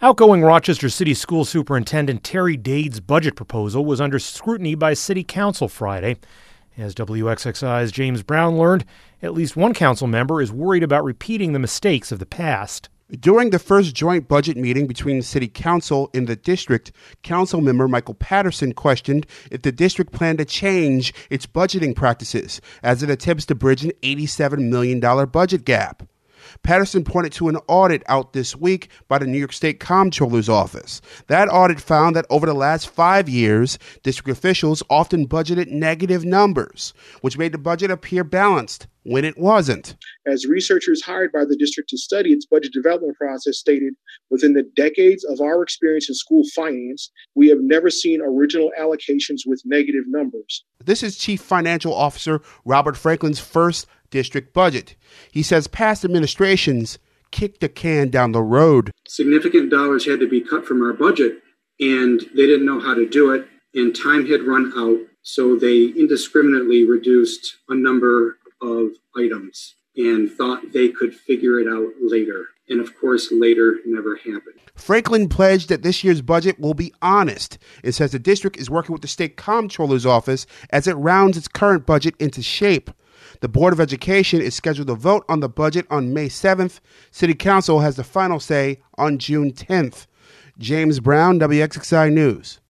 Outgoing Rochester City School Superintendent Terry Dade's budget proposal was under scrutiny by City Council Friday. As WXXI's James Brown learned, at least one council member is worried about repeating the mistakes of the past. During the first joint budget meeting between the City Council and the district, Council member Michael Patterson questioned if the district planned to change its budgeting practices as it attempts to bridge an $87 million budget gap. Patterson pointed to an audit out this week by the New York State Comptroller's Office. That audit found that over the last 5 years, district officials often budgeted negative numbers, which made the budget appear balanced when it wasn't. As researchers hired by the district to study its budget development process stated, within the decades of our experience in school finance, we have never seen original allocations with negative numbers. This is Chief Financial Officer Robert Franklin's first district budget. He says past administrations kicked the can down the road. Significant dollars had to be cut from our budget, and they didn't know how to do it, and time had run out, so they indiscriminately reduced a number of items and thought they could figure it out later. And of course, later never happened. Franklin pledged that this year's budget will be honest. It says the district is working with the State Comptroller's Office as it rounds its current budget into shape. The Board of Education is scheduled to vote on the budget on May 7th. City Council has the final say on June 10th. James Brown, WXXI News.